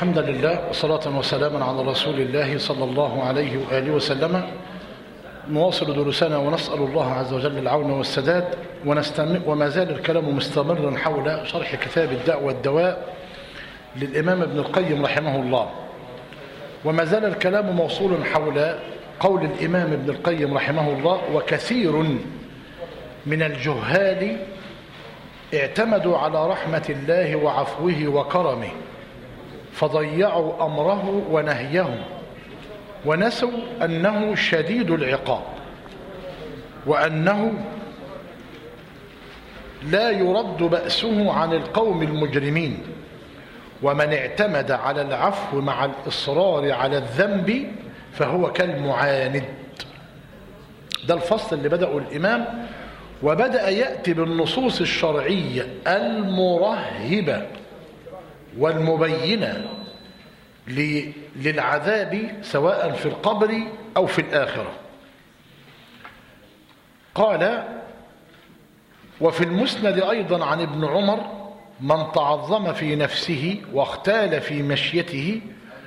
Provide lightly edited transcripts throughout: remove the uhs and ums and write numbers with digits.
الحمد لله وصلاة وسلاما على رسول الله صلى الله عليه وآله وسلم. نواصل دروسنا ونسأل الله عز وجل العون والسداد، وما زال الكلام مستمرا حول شرح كتاب الداء والدواء للإمام ابن القيم رحمه الله، وما زال الكلام موصول حول قول الإمام ابن القيم رحمه الله: وكثير من الجهال اعتمدوا على رحمة الله وعفوه وكرمه فضيعوا أمره ونهيه، ونسوا أنه شديد العقاب، وأنه لا يرد بأسه عن القوم المجرمين، ومن اعتمد على العفو مع الإصرار على الذنب فهو كالمعاند. ده الفصل اللي بدأه الإمام، وبدأ يأتي بالنصوص الشرعية المرهبة والمبينة للعذاب سواء في القبر أو في الآخرة. قال: وفي المسند أيضا عن ابن عمر: من تعظم في نفسه واختال في مشيته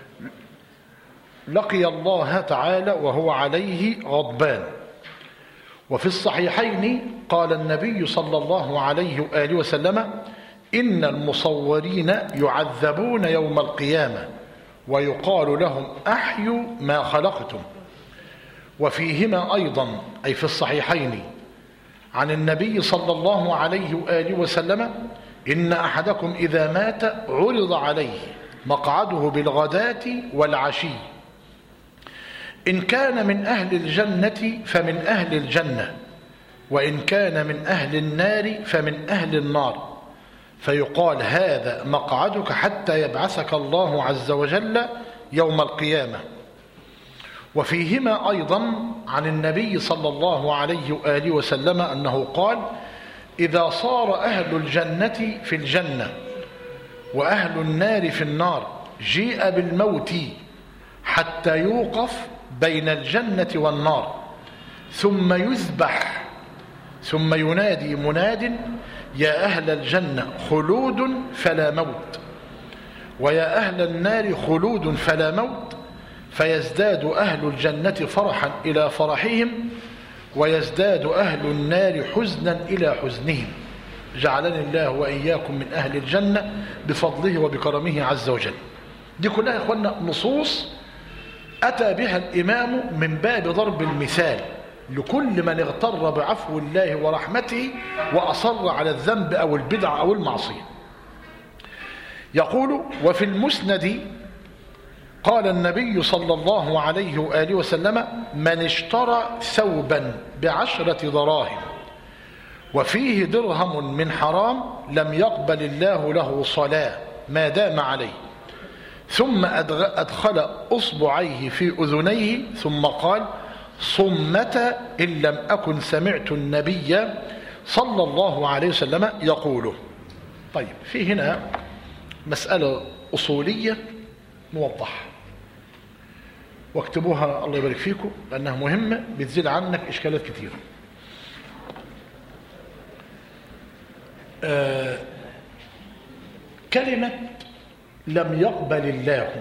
لقي الله تعالى وهو عليه غضبان. وفي الصحيحين قال النبي صلى الله عليه وآله وسلم: إن المصورين يعذبون يوم القيامة ويقال لهم أحيوا ما خلقتم. وفيهما أيضا أي في الصحيحين عن النبي صلى الله عليه وآله وسلم: إن أحدكم إذا مات عرض عليه مقعده بالغداة والعشي، إن كان من أهل الجنة فمن أهل الجنة، وإن كان من أهل النار فمن أهل النار، فيقال: هذا مقعدك حتى يبعثك الله عز وجل يوم القيامة. وفيهما أيضا عن النبي صلى الله عليه وآله وسلم أنه قال: إذا صار أهل الجنة في الجنة وأهل النار في النار جيء بالموت حتى يوقف بين الجنة والنار، ثم يذبح، ثم ينادي مناد: يا أهل الجنة خلود فلا موت، ويا أهل النار خلود فلا موت، فيزداد أهل الجنة فرحا إلى فرحهم، ويزداد أهل النار حزنا إلى حزنهم. جعلني الله وإياكم من أهل الجنة بفضله وبكرمه عز وجل. دي كلها يا إخوانا نصوص أتى بها الإمام من باب ضرب المثال لكل من اغتر بعفو الله ورحمته وأصر على الذنب أو البدع أو المعصية. يقول: وفي المسند قال النبي صلى الله عليه وآله وسلم: من اشترى ثوبا ب10 دراهم وفيه درهم من حرام لم يقبل الله له صلاة ما دام عليه، ثم أدخل أصبعيه في أذنيه ثم قال: صمة إن لم أكن سمعت النبي صلى الله عليه وسلم يقوله. طيب، في هنا مسألة أصولية نوضحها واكتبوها الله يبارك فيكم لأنها مهمة، بتزيل عنك إشكالات كثيرة. كلمة لم يقبل الله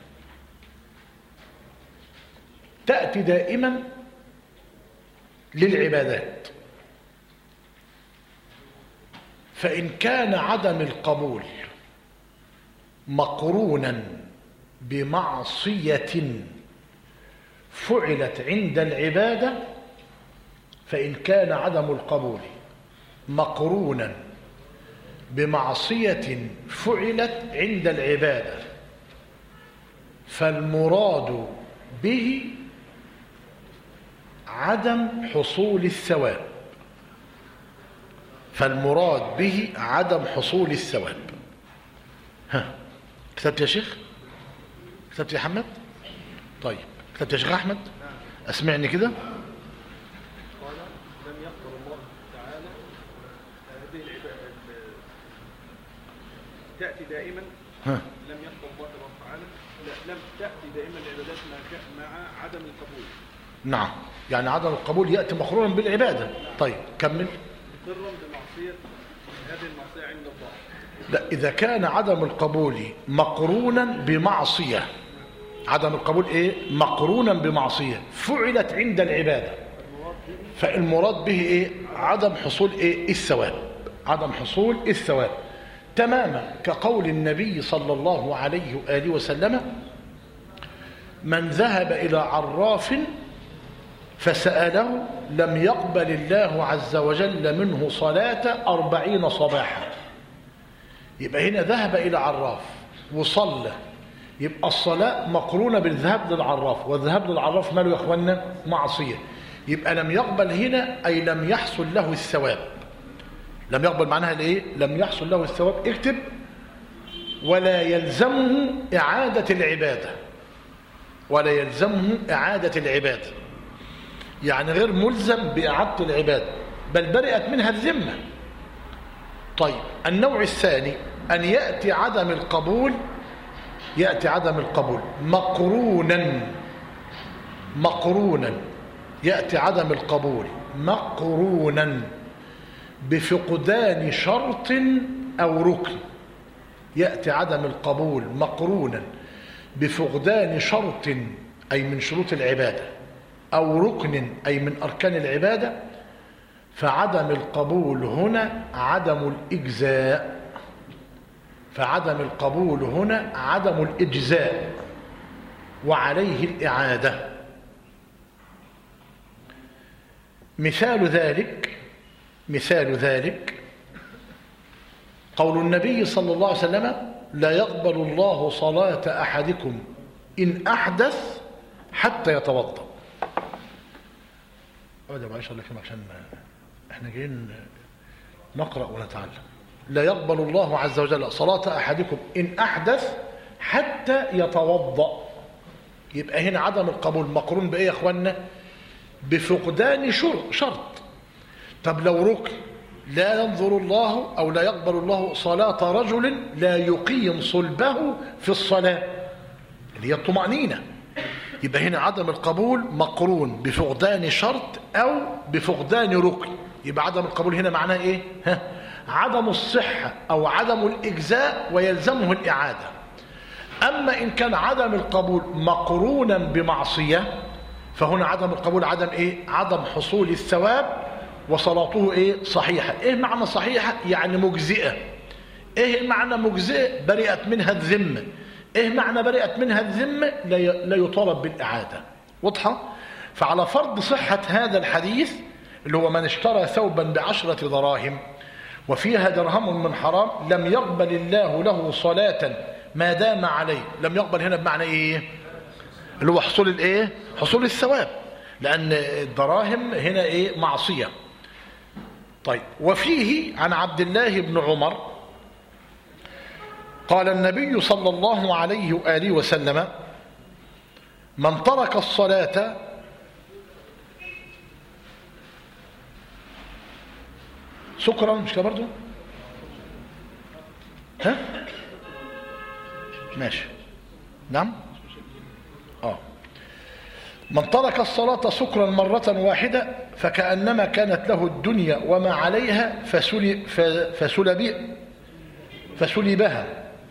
تأتي دائما للعبادات، فإن كان عدم القبول مقرونا بمعصية فعلت عند العبادة، فإن كان عدم القبول مقرونا بمعصية فعلت عند العبادة فالمراد به عدم حصول الثواب، فالمراد به عدم حصول الثواب. ها، كتبت يا شيخ؟ كتبت يا حمد؟ طيب، كتبت يا شيخ أحمد؟ أسمعني كده. قال: لم يقبل الله تعالى هذه العبادة، تأتي دائما. لم يقبل الله تعالى، لم تأتي دائما العبادات مع عدم القبول. نعم، يعني عدم القبول يأتي مقرونا بالعبادة. طيب كمل. مقرا بمعصية، هذه المعصية عند الله. لا، إذا كان عدم القبول مقرونا بمعصية، عدم القبول إيه؟ مقرونا بمعصية فعلت عند العبادة، فالمراد به إيه؟ عدم حصول إيه؟ الثواب، عدم حصول الثواب، تماما كقول النبي صلى الله عليه وآله وسلم: من ذهب إلى عراف فسأله لم يقبل الله عز وجل منه صلاة 40 صباحا. يبقى هنا ذهب إلى عراف وصلى، يبقى الصلاة مقرونة بالذهاب للعراف، والذهاب للعراف ماله يا أخوانا؟ معصية. يبقى لم يقبل هنا أي لم يحصل له الثواب. لم يقبل معناها لإيه؟ لم يحصل له الثواب. اكتب: ولا يلزمه إعادة العبادة، ولا يلزمه إعادة العبادة، يعني غير ملزم بإعادة العبادة، بل برئت منها الذمة. طيب، النوع الثاني أن يأتي عدم القبول، يأتي عدم القبول مقرونا، يأتي عدم القبول مقرونا بفقدان شرط أو ركن. يأتي عدم القبول مقرونا بفقدان شرط أي من شروط العبادة، أو ركن أي من أركان العبادة، فعدم القبول هنا عدم الإجزاء، فعدم القبول هنا عدم الإجزاء وعليه الإعادة. مثال ذلك قول النبي صلى الله عليه وسلم: لا يقبل الله صلاة أحدكم إن أحدث حتى يتوضأ. أبدا معلش الله يكرمك، عشان احنا جايين نقرأ ونتعلم. لا يقبل الله عز وجل صلاة أحدكم إن أحدث حتى يتوضأ. يبقى هنا عدم القبول مقرون بإيه يا أخوانا؟ بفقدان شرط. طب لو ركن، لا ينظر الله أو لا يقبل الله صلاة رجل لا يقيم صلبه في الصلاة، اللي هي الطمأنينة. يبقى هنا عدم القبول مقرون بفقدان شرط أو بفقدان ركن. يبقى عدم القبول هنا معناه إيه؟ عدم الصحة أو عدم الإجزاء ويلزمه الإعادة. أما إن كان عدم القبول مقرونا بمعصية، فهنا عدم القبول عدم إيه؟ عدم حصول الثواب، وصلاته إيه؟ صحيحة. إيه معنى صحيحة؟ يعني مجزئة. إيه معنى مجزئة؟ برئت منها الذمة. إيه معنى برئت منها الذمة؟ لا يطالب بالإعادة. واضحة؟ فعلى فرض صحة هذا الحديث اللي هو: من اشترى ثوبا ب10 دراهم وفيها درهم من حرام لم يقبل الله له صلاة ما دام عليه. لم يقبل هنا بمعنى إيه؟ اللي هو حصول الإيه؟ حصول الثواب، لأن الدراهم هنا إيه؟ معصية. طيب، وفيه عن عبد الله بن عمر قال النبي صلى الله عليه وآله وسلم: من ترك الصلاة سكرا، مش كده برضو؟ ها؟ ماشي. نعم. من ترك الصلاة سكرا مرة واحدة فكأنما كانت له الدنيا وما عليها فسلبها.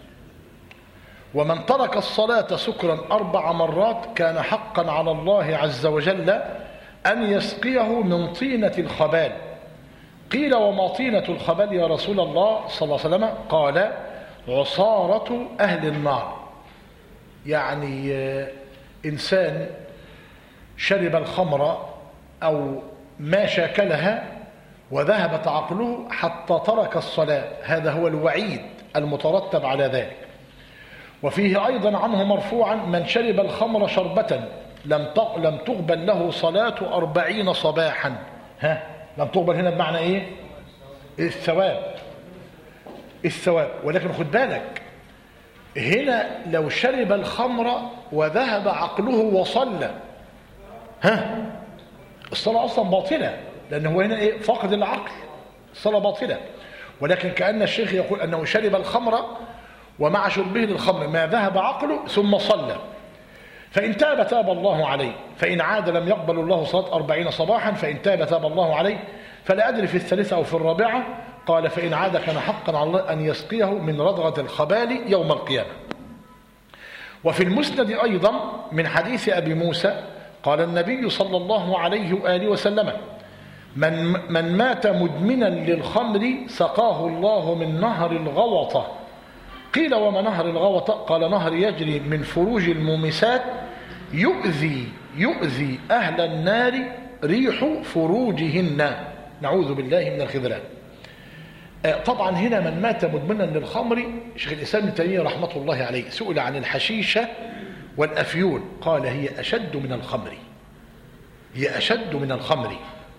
ومن ترك الصلاة سكرا 4 مرات كان حقا على الله عز وجل أن يسقيه من طينة الخبال. قيل: وما طينة الخبال يا رسول الله صلى الله عليه وسلم؟ قال: عصارة أهل النار. يعني إنسان شرب الخمر أو ما شاكلها وذهبت عقله حتى ترك الصلاة، هذا هو الوعيد المترتب على ذلك. وفيه أيضا عنه مرفوعا: من شرب الخمر شربة لم تقبل له صلاة 40 صباحا. لم تقبل هنا بمعنى إيه؟ الثواب. ولكن خد بالك، هنا لو شرب الخمر وذهب عقله وصلى، الصلاة أصلا باطلة، لأن هو هنا إيه؟ فقد العقل، الصلاة باطلة. ولكن كأن الشيخ يقول أنه شرب الخمر ومع شربه للخمر ما ذهب عقله ثم صلى، فإن تاب تاب الله عليه، فإن عاد لم يقبل الله صلاة 40 صباحا، فإن تاب تاب الله عليه. فلا أدري في الثالثة أو في الرابعة. قال فإن عاد كان حقا على الله أن يسقيه من ردغة الخبال يوم القيامة. وفي المسند أيضا من حديث أبي موسى قال النبي صلى الله عليه وآله وسلم من مات مدمنا للخمر سقاه الله من نهر الغوطة. قيل وما نهر الغوطة؟ قال نهر يجري من فروج المومسات يؤذي أهل النار ريح فروجهن، نعوذ بالله من الخذلان. طبعا هنا من مات مدمنا للخمر، شيخ الإسلام ابن تيمية رحمة الله عليه سئل عن الحشيشة والأفيون قال هي أشد من الخمر، هي أشد من الخمر.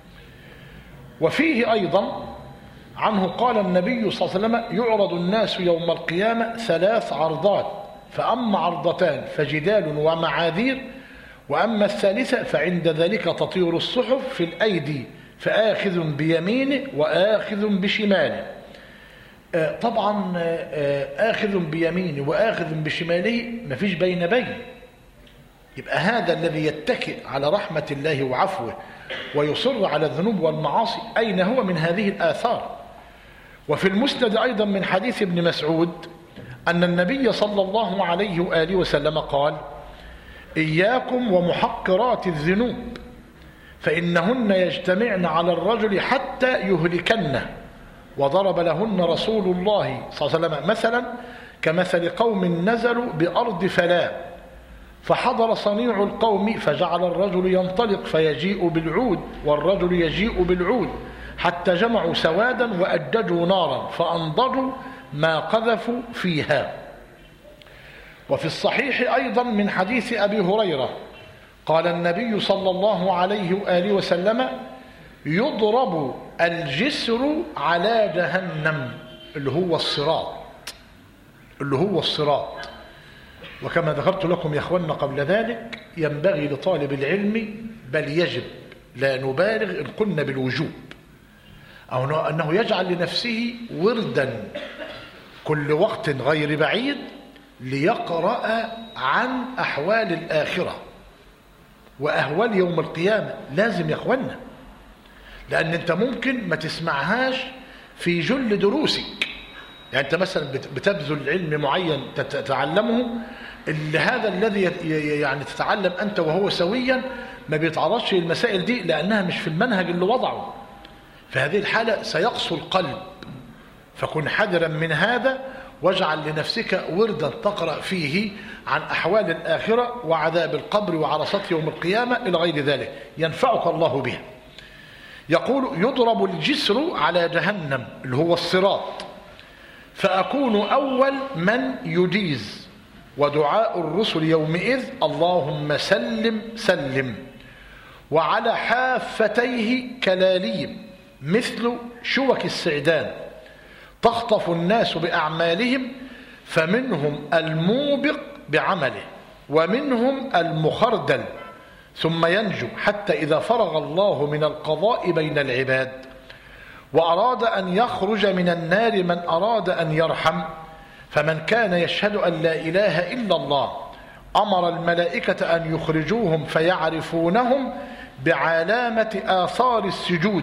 وفيه أيضا عنه قال النبي صلى الله عليه وسلم يعرض الناس يوم القيامة 3 عرضات، فأما عرضتان فجدال ومعاذير، وأما الثالثة فعند ذلك تطير الصحف في الأيدي فآخذ بيمينه وآخذ بشماله. طبعا آخذ بيمينه وآخذ بشماله مفيش بين بين، يبقى هذا الذي يتكئ على رحمة الله وعفوه ويصر على الذنوب والمعاصي أين هو من هذه الآثار؟ وفي المسند أيضا من حديث ابن مسعود أن النبي صلى الله عليه وآله وسلم قال إياكم ومحقرات الذنوب فإنهن يجتمعن على الرجل حتى يهلكنه، وضرب لهن رسول الله صلى الله عليه وسلم مثلا كمثل قوم نزلوا بأرض فلاة فحضر صنيع القوم فجعل الرجل ينطلق فيجيء بالعود والرجل يجيء بالعود حتى جمعوا سوادا وأججوا نارا فأنضجوا ما قذفوا فيها. وفي الصحيح أيضا من حديث أبي هريرة قال النبي صلى الله عليه وآله وسلم يضرب الجسر على جهنم اللي هو الصراط. وكما ذكرت لكم يا أخوانا قبل ذلك ينبغي لطالب العلم بل يجب لا نبالغ إن قلنا بالوجوب أو أنه يجعل لنفسه وردا كل وقت غير بعيد ليقرأ عن أحوال الآخرة وأهوال يوم القيامة. لازم يا أخوانا، لأن أنت ممكن ما تسمعهاش في جل دروسك. يعني أنت مثلا بتبذل علم معين تتعلمه، هذا الذي يعني تتعلم أنت وهو سويا ما بيتعرضش للمسائل دي لأنها مش في المنهج اللي وضعه. في هذه الحالة سيقسو القلب، فكن حذرا من هذا واجعل لنفسك وردا تقرأ فيه عن أحوال الآخرة وعذاب القبر وعرصات يوم القيامة إلى غير ذلك ينفعك الله بها. يقول يضرب الجسر على جهنم اللي هو الصراط فأكون أول من يجيز، ودعاء الرسل يومئذ اللهم سلم سلم. وعلى حافتيه كلاليب مثل شوك السعدان تخطف الناس بأعمالهم، فمنهم الموبق بعمله ومنهم المخردل ثم ينجو حتى إذا فرغ الله من القضاء بين العباد وأراد أن يخرج من النار من أراد أن يرحم، فمن كان يشهد أن لا إله إلا الله أمر الملائكة أن يخرجوهم فيعرفونهم بعلامة آثار السجود،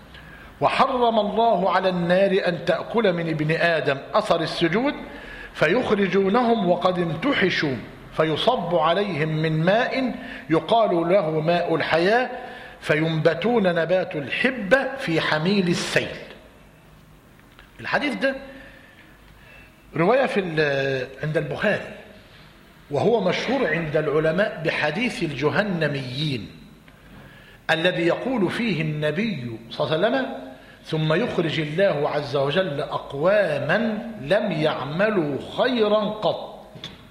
وحرم الله على النار أن تأكل من ابن آدم أثر السجود، فيخرجونهم وقد انتحشوا فيصب عليهم من ماء يقال له ماء الحياة فينبتون نبات الحبة في حميل السيل. الحديث ده رواية عند البخاري، وهو مشهور عند العلماء بحديث الجهنميين الذي يقول فيه النبي صلى الله عليه وسلم ثم يخرج الله عز وجل أقواما لم يعملوا خيرا قط.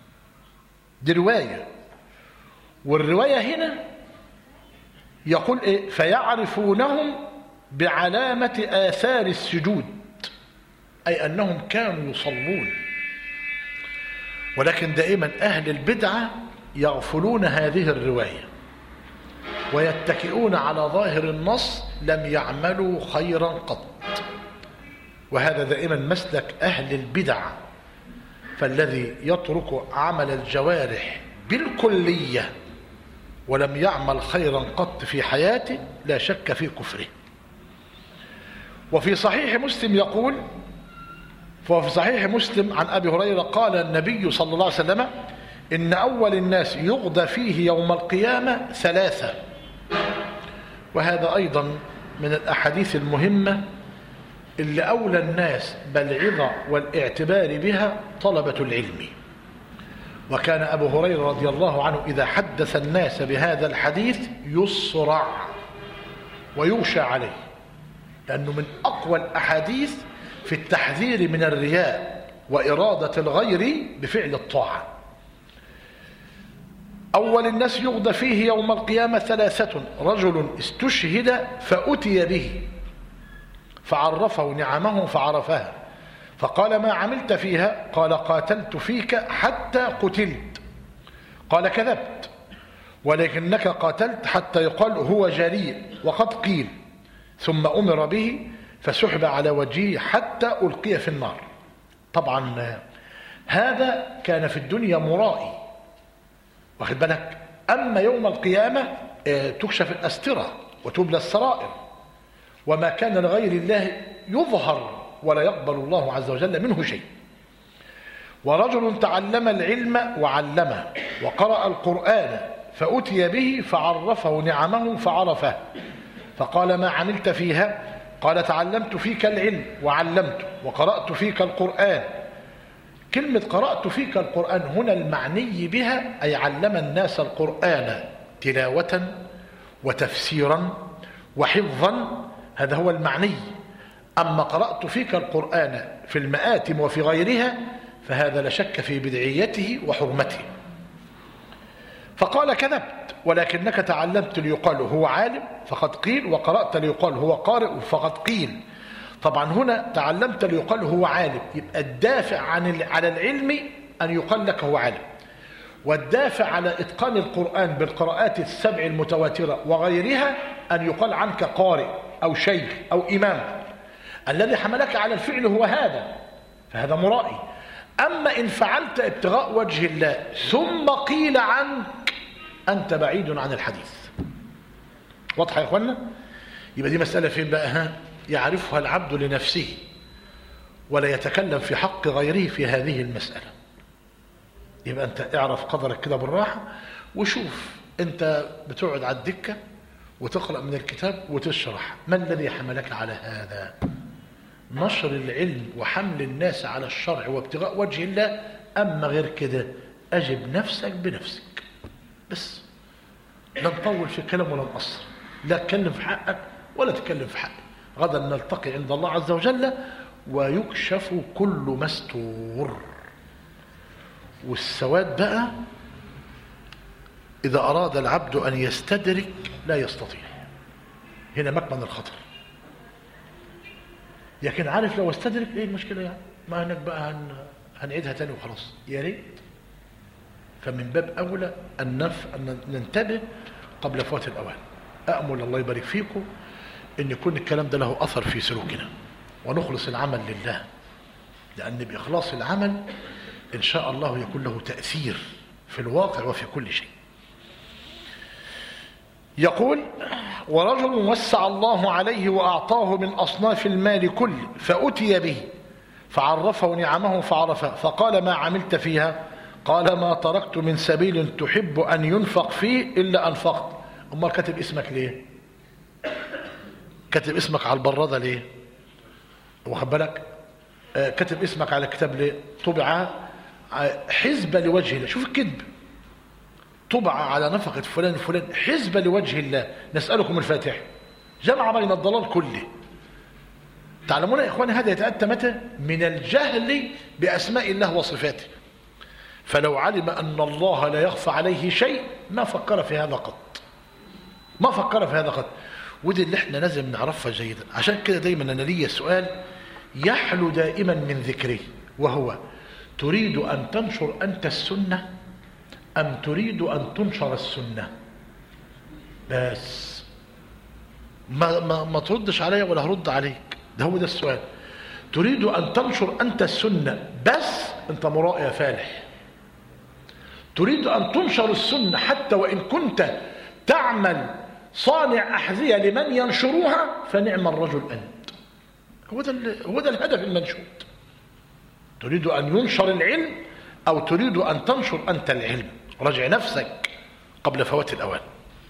دي رواية، والرواية هنا يقول إيه؟ فيعرفونهم بعلامة آثار السجود، أي أنهم كانوا يصلون. ولكن دائما أهل البدعة يغفلون هذه الرواية ويتكئون على ظاهر النص لم يعملوا خيرا قط، وهذا دائما مسلك أهل البدع. فالذي يترك عمل الجوارح بالكلية ولم يعمل خيرا قط في حياته لا شك في كفره. وفي صحيح مسلم يقول، ففي صحيح مسلم عن أبي هريرة قال النبي صلى الله عليه وسلم: إن أول الناس يغدى فيه يوم القيامة 3. وهذا أيضا من الأحاديث المهمة اللي أولى الناس بالعظة والاعتبار بها طلبة العلم. وكان أبو هريرة رضي الله عنه إذا حدث الناس بهذا الحديث يصرع ويغشى عليه، لأنه من أقوى الأحاديث في التحذير من الرياء وإرادة الغير بفعل الطاعة. أول الناس يغدى فيه يوم القيامة 3: رجل استشهد فأتي به فعرفه نعمه فعرفها فقال: ما عملت فيها؟ قال: قاتلت فيك حتى قتلت. قال: كذبت، ولكنك قاتلت حتى يقال هو جريء وقد قيل. ثم أمر به فسحب على وجهه حتى ألقي في النار. طبعا هذا كان في الدنيا مرائي، واخد بالك. أما يوم القيامة تكشف الأسترة وتبلى السرائر، وما كان لغير الله يظهر ولا يقبل الله عز وجل منه شيء. ورجل تعلم العلم وعلمه وقرأ القرآن فأتي به فعرفه نعمه فعرفه فقال: ما عملت فيها؟ قال: تعلمت فيك العلم وعلمته وقرأت فيك القرآن. كلمة قرأت فيك القرآن هنا المعني بها أي علم الناس القرآن تلاوة وتفسيرا وحفظا، هذا هو المعني. أما قرأت فيك القرآن في المآتم وفي غيرها فهذا لا شك في بدعيته وحرمته. فقال: كذبت، ولكنك تعلمت ليقال هو عالم فقد قيل، وقرأت ليقال هو قارئ فقد قيل. طبعا هنا تعلمت ليقال هو عالم، يبقى الدافع على العلم أن يقال لك هو عالم، والدافع على إتقان القرآن بالقراءات السبع المتواترة وغيرها أن يقال عنك قارئ أو شيخ أو إمام. الذي حملك على الفعل هو هذا، فهذا مرائي. أما إن فعلت ابتغاء وجه الله ثم قيل عنك، أنت بعيد عن الحديث. واضحة يا إخوانا؟ يبقى دي مسألة فين بقى؟ يعرفها العبد لنفسه ولا يتكلم في حق غيره في هذه المسألة. يبقى أنت اعرف قدرك كده بالراحة، وشوف أنت بتقعد على الدكة وتقرأ من الكتاب وتشرح، ما الذي حملك على هذا؟ نشر العلم وحمل الناس على الشرع وابتغاء وجه الله، أما غير كده أجب نفسك بنفسك بس. لا نطول في الكلام ولا نقصر، لا تتكلم في حقك ولا تتكلم في حقك. غدا نلتقي عند الله عز وجل ويكشف كل مستور. والسواد بقى إذا أراد العبد أن يستدرك لا يستطيع، هنا مكمن الخطر. لكن عارف لو استدرك ايه المشكلة يعني؟ ما هناك بقى هنعيدها تاني وخلاص، يا ريت. فمن باب أولى أن ننتبه قبل فوات الأوان. أأمل الله يبارك فيكم أن يكون الكلام ده له أثر في سلوكنا، ونخلص العمل لله، لأن بإخلاص العمل إن شاء الله يكون له تأثير في الواقع وفي كل شيء. يقول: ورجل وسع الله عليه وأعطاه من أصناف المال كله فأتي به فعرفه نعمه فعرفه فقال: ما عملت فيها؟ قال: ما تركت من سبيل تحب أن ينفق فيه إلا أنفقت. أمال كاتب اسمك ليه؟ كاتب اسمك على البرادة ليه؟ واخد بالك؟ كاتب اسمك على الكتاب ليه؟ طبع حزبة لوجه الله. شوف الكذب، طبع على نفقة فلان فلان حزبة لوجه الله. نسألكم الفاتحة. جمع بين الضلال كله. تعلمون يا إخواني هذا يتأتى متى؟ من الجهل بأسماء الله وصفاته. فلو علم أن الله لا يخفى عليه شيء ما فكر في هذا قط، ما فكر في هذا قط. ودي اللي احنا لازم نعرفها جيدا. عشان كده دايما أنا لي سؤال يحلو دائما من ذكري، وهو: تريد أن تنشر أنت السنة أم تريد أن تنشر السنة؟ بس ما تردش عليا ولا هرد عليك، ده هو ده السؤال. تريد أن تنشر أنت السنة بس أنت مرائي يا فالح. تريد أن تنشر السنة حتى وإن كنت تعمل صانع أحذية لمن ينشروها فنعم الرجل أنت. هو ده الهدف المنشود. تريد أن ينشر العلم أو تريد أن تنشر أنت العلم؟ راجع نفسك قبل فوات الأوان.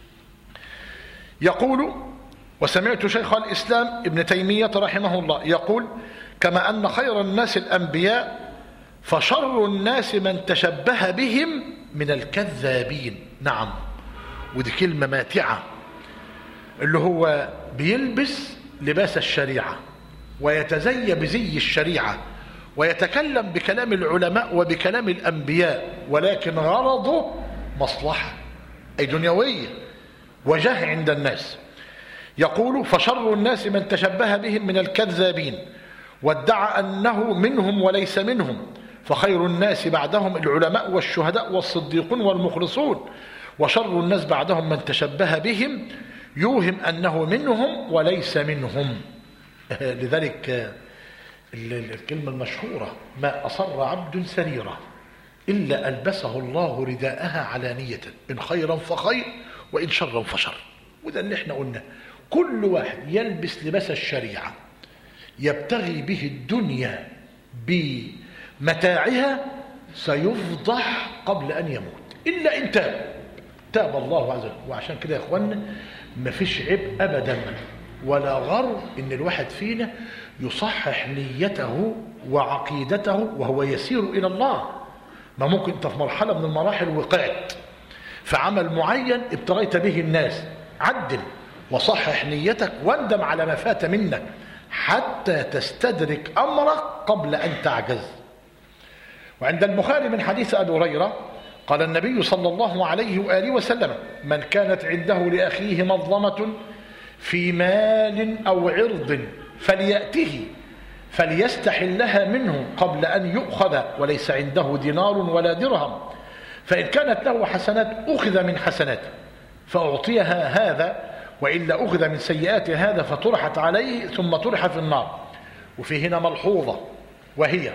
يقول: وسمعت شيخ الإسلام ابن تيمية رحمه الله يقول: كما أن خير الناس الأنبياء فشر الناس من تشبه بهم من الكذابين. نعم، ودي كلمة ماتعة، اللي هو بيلبس لباس الشريعة ويتزي بزي الشريعة ويتكلم بكلام العلماء وبكلام الأنبياء، ولكن غرضه مصلحة أي دنيوية وجاه عند الناس. يقول: فشر الناس من تشبه بهم من الكذابين وادعى أنه منهم وليس منهم، فخير الناس بعدهم العلماء والشهداء والصديقون والمخلصون، وشر الناس بعدهم من تشبه بهم يوهم أنه منهم وليس منهم. لذلك الكلمة المشهورة: ما أصر عبد سريرة إلا ألبسه الله رداءها علانية، إن خيرا فخير وإن شرا فشر. وده اللي احنا قلنا، كل واحد يلبس لباس الشريعة يبتغي به الدنيا بمتاعها سيفضح قبل أن يموت، إلا إن تاب الله عز وجل. وعشان كده يا إخوانا مفيش عيب أبدا ولا غرو إن الواحد فينا يصحح نيته وعقيدته وهو يسير إلى الله. ما ممكن أنت في مرحلة من المراحل وقعت في عمل معين ابتغيت به الناس، عدل وصحح نيتك واندم على ما فات منك حتى تستدرك أمرك قبل أن تعجز. وعند البخاري من حديث أبي هريرة قال النبي صلى الله عليه وآله وسلم: من كانت عنده لأخيه مظلمة في مال أو عرض فليأته فليستحلها منه قبل أن يؤخذ وليس عنده دينار ولا درهم، فإن كانت له حسنات أخذ من حسناته فأعطيها هذا، وإلا أخذ من سيئات هذا فطرحت عليه ثم طرح في النار. وفي هنا ملحوظة، وهي: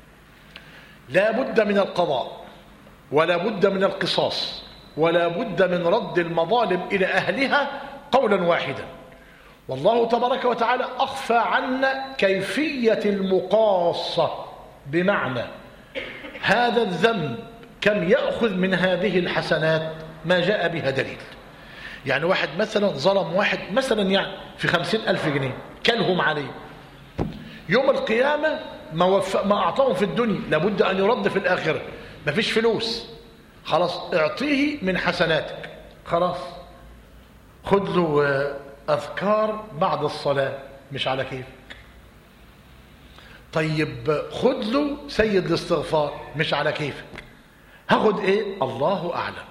لا بد من القضاء ولا بد من القصاص ولا بد من رد المظالم إلى أهلها قولا واحدا. والله تبارك وتعالى أخفى عنا كيفية المقاصة، بمعنى هذا الذنب كم يأخذ من هذه الحسنات ما جاء بها دليل. يعني واحد مثلا ظلم واحد مثلا يعني في 50,000 جنيه كلهم عليه، يوم القيامة ما أعطاهم في الدنيا لابد أن يرد في الآخرة. ما فيش فلوس، خلاص اعطيه من حسناتك، خلاص خد له أذكار بعد الصلاة مش على كيف. طيب خد له سيد الاستغفار مش على كيفك. هاخد ايه؟ الله أعلم،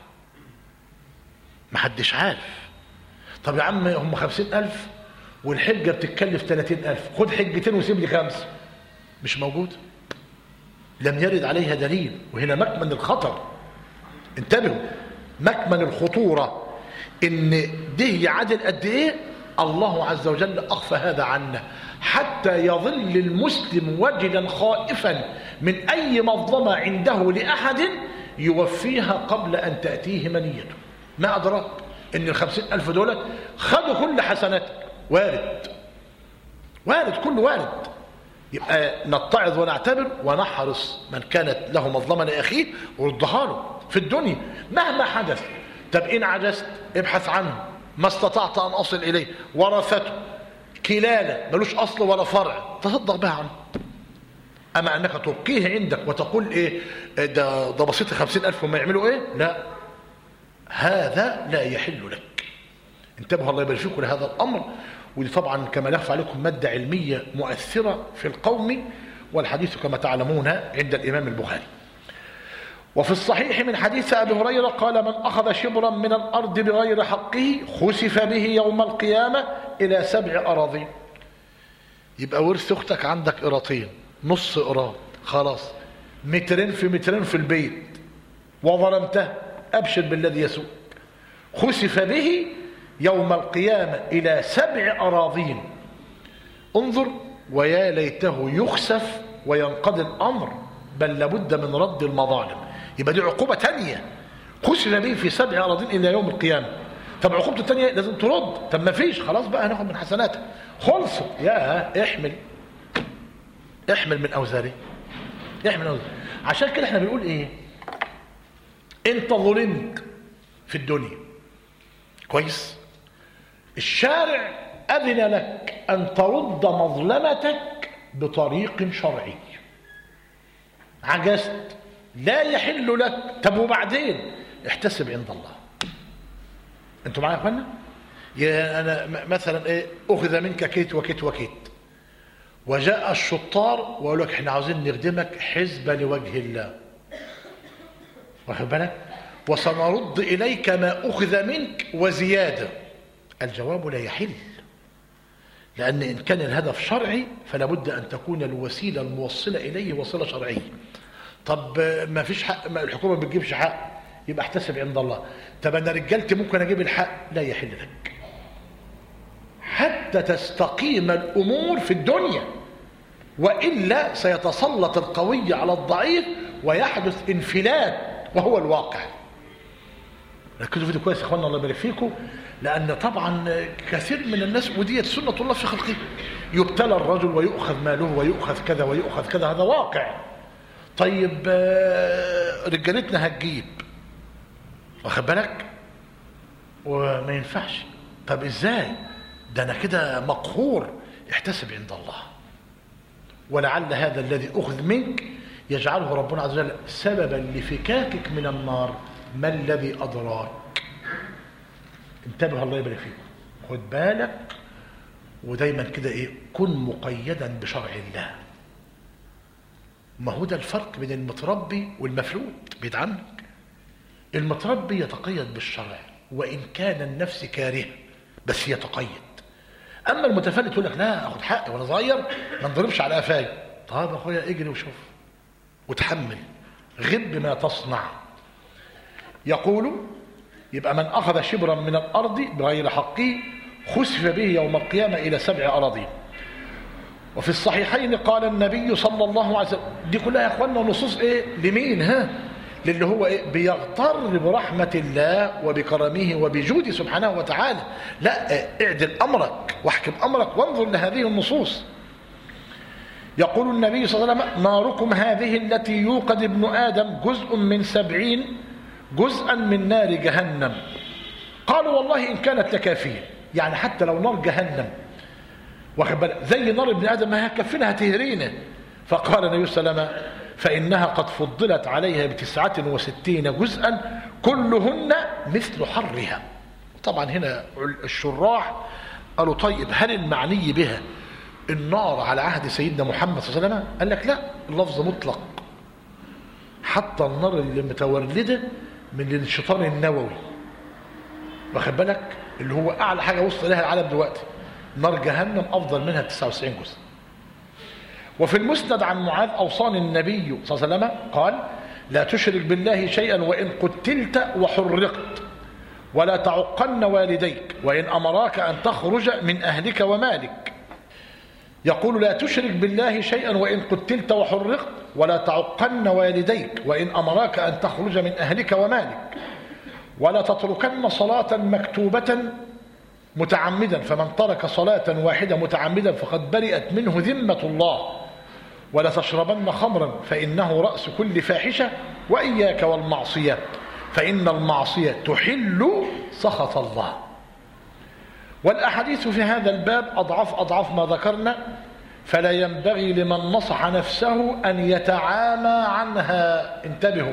محدش عارف. طب يا عم هم 50,000 والحجة بتتكلف 30,000، خد حجتين وسيب لي 5. مش موجود، لم يرد عليها دليل. وهنا مكمن الخطر، انتبهوا، مكمن الخطورة ان ده يعادل قد ايه. الله عز وجل اخفى هذا عنا حتى يظل المسلم وجلا خائفا من اي مظلمة عنده لاحد يوفيها قبل ان تأتيه منيته. ما أدراك ان 50,000 دولت خدوا كل حسناتك؟ وارد، كله وارد. يبقى نتعظ ونعتبر ونحرص من كانت له مظلمة لأخيه وردها له في الدنيا مهما حدث. طب إن عجزت ابحث عنه، ما استطعت أن أصل إليه، ورثته كلالة ملوش أصل ولا فرع، تصدق بها عنه. أما أنك تبقيه عندك وتقول إيه ده بسيط 50,000 وما يعملوا إيه، لا، هذا لا يحل لك. انتبهوا الله يبارك فيكم لهذا الأمر. ودي طبعا كما يخفى عليكم مادة علمية مؤثرة في القوم، والحديث كما تعلمون عند الإمام البخاري. وفي الصحيح من حديث أبي هريرة قال: من أخذ شبرا من الأرض بغير حقه خسف به يوم القيامة إلى 7 أراضين. يبقى ورث أختك عندك قراطين، نص قراط، خلاص 2 في 2 في البيت وظلمته، أبشر بالذي يسوء. خسف به يوم القيامة إلى 7 أراضين. انظر، ويا ليته يخسف وينقضي الأمر، بل لابد من رد المظالم. يبقى دي عقوبة تانية، خسف به في 7 أراضين إلى يوم القيامة. طب عقوبته التانية لازم ترد. طب ما فيش، خلاص بقى هناخد من حسناتك، خلصت. يا احمل احمل من أوزاري، احمل من أوزاري. عشان كده احنا بنقول ايه؟ انت ظلمت في الدنيا، كويس؟ الشارع أذن لك أن ترد مظلمتك بطريق شرعي. عجزت، لا يحل لك. طب وبعدين؟ احتسب عند الله. انتوا معايا يا اخوانا؟ يا انا مثلا ايه، اخذ منك كيت وكيت وكيت، وجاء الشطار وقالوا لك احنا عاوزين نخدمك حسبة لوجه الله، واخد بالك؟ وسنرد اليك ما اخذ منك وزياده. الجواب لا يحل، لان ان كان الهدف شرعي فلا بد ان تكون الوسيله الموصله اليه وسيله شرعيه. طب ما فيش حق، ما الحكومه ما بتجيبش حق، يبقى احتسب عند الله. طب انا رجالتي ممكن اجيب الحق، لا يحل لك حتى تستقيم الامور في الدنيا، والا سيتسلط القوي على الضعيف ويحدث انفلات، وهو الواقع. ركزوا في ده كويس يا اخوانا، الله يبارك فيكم، لان طبعا كثير من الناس، ودي سنه الله في خلقه، يبتلى الرجل ويؤخذ ماله ويؤخذ كذا ويؤخذ كذا، هذا واقع. طيب رجالتنا هتجيب، واخد بالك؟ وما ينفعش. طب ازاي؟ ده انا كده مقهور. احتسب عند الله، ولعل هذا الذي اخذ منك يجعله ربنا عز وجل سببا لفكاكك من النار. ما الذي ادراك؟ انتبه، الله يبارك فيكم، خد بالك، ودايما كده ايه، كن مقيدا بشرع الله. ما هو ده الفرق بين المتربي والمفلوت بعيد عنك. المتربي يتقيد بالشرع وان كان النفس كارهه، بس يتقيد. اما المتفلت يقول لك لا، اخد حقي وانا صغير، ما نضربش على قفاي. طب اخويا اجري وشوف وتحمل، غب ما تصنع. يقول يبقى من اخذ شبرا من الارض بغير حقه خسف به يوم القيامه الى 7 اراضين. وفي الصحيحين قال النبي صلى الله عليه وسلم، دي كلها يا اخوانا نصوص ايه؟ لمين؟ للي هو ايه؟ بيغتر برحمه الله وبكرمه وبجوده سبحانه وتعالى. لا، اعدل امرك واحكم امرك وانظر لهذه النصوص. يقول النبي صلى الله عليه وسلم: ناركم هذه التي يوقد ابن ادم جزء من 70 جزءا من نار جهنم. قالوا والله ان كانت لكافيه، يعني حتى لو نار جهنم واخد بالك زي نار ابن ادم ما هتكفينا، هتهرينا. فقال النبي صلى الله عليه وسلم: فانها قد فضلت عليها ب69 جزءا كلهن مثل حرها. طبعا هنا الشراح قالوا طيب هل المعني بها النار على عهد سيدنا محمد صلى الله عليه وسلم؟ قال لك لا، اللفظ مطلق، حتى النار اللي متولده من الانشطار النووي واخد بالك، اللي هو اعلى حاجه وصل لها العالم دلوقتي، نار جهنم افضل منها 99 جزء. وفي المسند عن معاذ اوصاني النبي صلى الله عليه وسلم قال: لا تشرك بالله شيئا وان قتلت وحرقت، ولا تعقن والديك وان امراك ان تخرج من اهلك ومالك. يقول: لا تشرك بالله شيئا وان قتلت وحرقت، ولا تعقن والديك وان امراك ان تخرج من اهلك ومالك، ولا تتركن صلاة مكتوبة متعمدا، فمن ترك صلاة واحدة متعمدا فقد برئت منه ذمة الله، ولا تشربن خمرا فإنه رأس كل فاحشة، وإياك والمعصية فإن المعصية تحل سخط الله. والأحاديث في هذا الباب أضعف ما ذكرنا، فلا ينبغي لمن نصح نفسه أن يتعامى عنها. انتبهوا،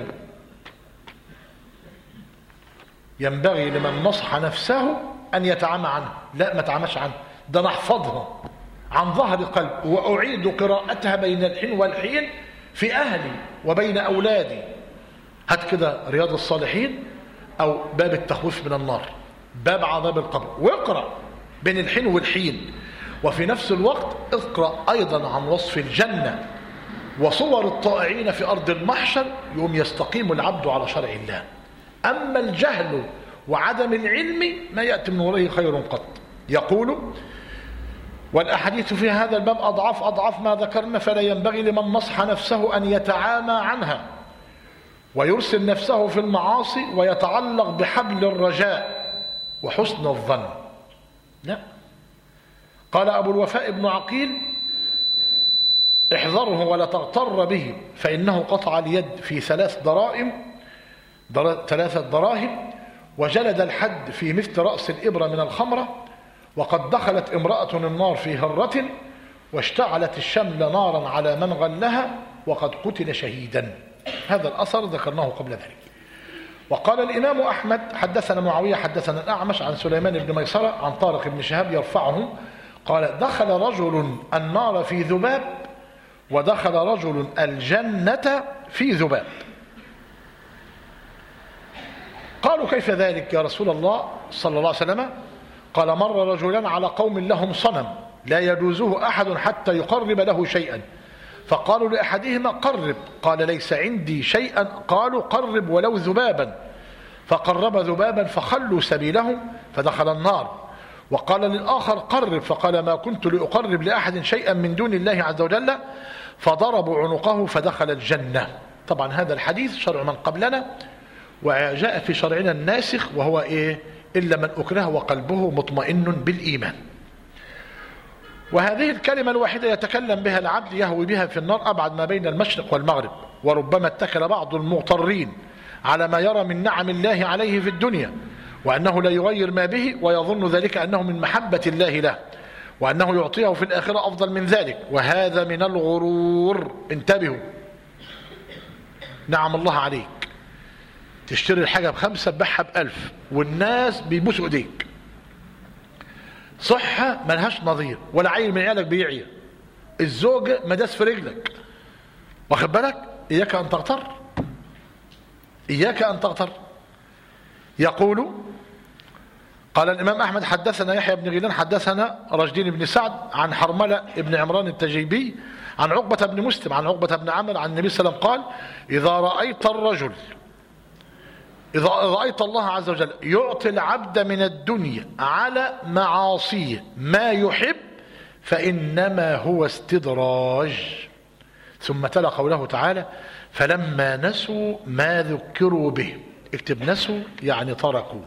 ينبغي لمن نصح نفسه أن يتعامى عنها. لا، ما تعامش عنها، ده نحفظها عن ظهر قلب، وأعيد قراءتها بين الحين والحين في أهلي وبين أولادي. هات كده رياض الصالحين أو باب التخويف من النار، باب عذاب القبر، واقرأ بين الحين والحين. وفي نفس الوقت اقرأ أيضا عن وصف الجنة وصور الطائعين في أرض المحشر، يوم يستقيم العبد على شرع الله. أما الجهل وعدم العلم ما يأتي من ورائه خير قط. يقول: والأحاديث في هذا الباب أضعف ما ذكرنا، فلا ينبغي لمن نصح نفسه أن يتعامى عنها ويرسل نفسه في المعاصي ويتعلق بحبل الرجاء وحسن الظن. لا. قال أبو الوفاء بن عقيل: احذره ولا تغتر به فإنه قطع اليد في 3 دراهم وجلد الحد في مثل رأس الإبرة من الخمرة، وقد دخلت امرأة النار في هرة واشتعلت الشمل نارا على من غلها وقد قتل شهيدا. هذا الأثر ذكرناه قبل ذلك. وقال الإمام أحمد حدثنا معاوية حدثنا الأعمش عن سليمان بن ميسرة عن طارق بن شهاب يرفعه قال دخل رجل النار في ذباب ودخل رجل الجنة في ذباب. قالوا كيف ذلك يا رسول الله صلى الله عليه وسلم؟ قال مر رجلان على قوم لهم صنم لا يجوزه أحد حتى يقرب له شيئا، فقالوا لأحدهما قرب، قال ليس عندي شيئا، قالوا قرب ولو ذبابا، فقرب ذبابا فخلوا سبيله فدخل النار. وقال للآخر قرب، فقال ما كنت لأقرب لأحد شيئا من دون الله عز وجل، فضربوا عنقه فدخل الجنة. طبعا هذا الحديث شرع من قبلنا، وجاء في شرعنا الناسخ وهو إيه؟ إلا من أكره وقلبه مطمئن بالإيمان. وهذه الكلمة الواحدة يتكلم بها العبد يهوي بها في النار أبعد ما بين المشرق والمغرب. وربما اتكل بعض المغترين على ما يرى من نعم الله عليه في الدنيا وأنه لا يغير ما به، ويظن ذلك أنه من محبة الله له، وأنه يعطيه في الآخرة أفضل من ذلك، وهذا من الغرور. انتبهوا، نعم الله عليك، تشتري الحاجة ب5 تبيعها ب1000 والناس بيبوسوا ايديك، صحة ملهاش نظير، ولا عيل من عيالك بيعيا، الزوجة مداس في رجلك، واخد بالك؟ إياك أن تغتر، إياك أن تغتر. يقول قال الإمام أحمد حدثنا يحيى بن غيلان حدثنا رشدين بن سعد عن حرملة بن عمران التجيبي عن عقبة بن مسلم عن عقبة بن عمرو عن النبي صلى الله عليه وسلم قال إذا رأيت الله عز وجل يعطي العبد من الدنيا على معاصيه ما يحب فإنما هو استدراج. ثم تلا قوله تعالى فلما نسوا ما ذكروا به. اكتب نسوا يعني تركوا.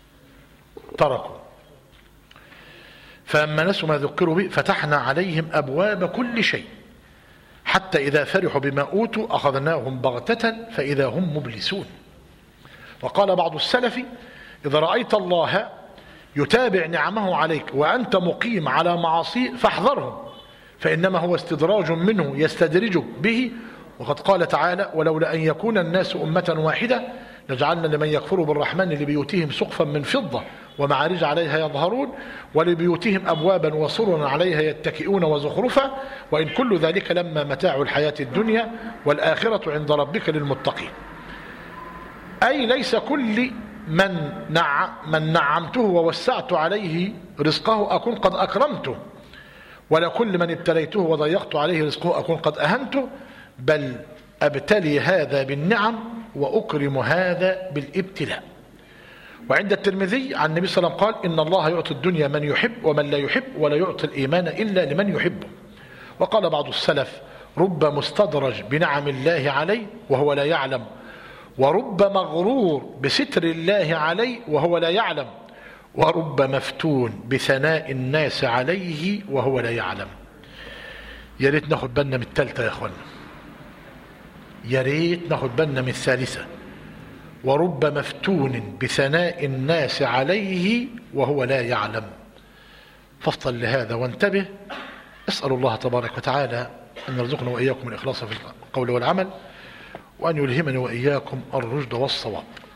فلما نسوا ما ذكروا به فتحنا عليهم أبواب كل شيء حتى إذا فرحوا بما أوتوا أخذناهم بغتة فإذا هم مبلسون. وقال بعض السلف إذا رأيت الله يتابع نعمه عليك وأنت مقيم على معاصيه فاحذره فإنما هو استدراج منه يستدرجك به. وقد قال تعالى ولولا أن يكون الناس أمة واحدة لجعلنا لمن يكفر بالرحمن لبيوتهم سقفا من فضة ومعارج عليها يظهرون ولبيوتهم أبوابا وسررا عليها يتكئون وزخرفا وإن كل ذلك لما متاع الحياة الدنيا والآخرة عند ربك للمتقين. أي ليس كل من نعمته ووسعت عليه رزقه أكون قد أكرمته، ولا كل من ابتليته وضيقت عليه رزقه أكون قد أهنته، بل أبتلي هذا بالنعم وأكرم هذا بالابتلاء. وعند الترمذي عن النبي صلى الله عليه وسلم قال إن الله يعطي الدنيا من يحب ومن لا يحب ولا يعطي الإيمان إلا لمن يحبه. وقال بعض السلف رب مستدرج بنعم الله عليه وهو لا يعلم، ورب مغرور بستر الله عليه وهو لا يعلم، ورب مفتون بثناء الناس عليه وهو لا يعلم. يا ريت ناخد بالنا من الثالثة يا اخوانا، يا ريت ناخد بالنا من الثالثة. ورب مفتون بثناء الناس عليه وهو لا يعلم. فافطن لهذا وانتبه. اسأل الله تبارك وتعالى أن يرزقنا وإياكم الإخلاص في القول والعمل، وأن يلهمني وإياكم الرشد والصواب.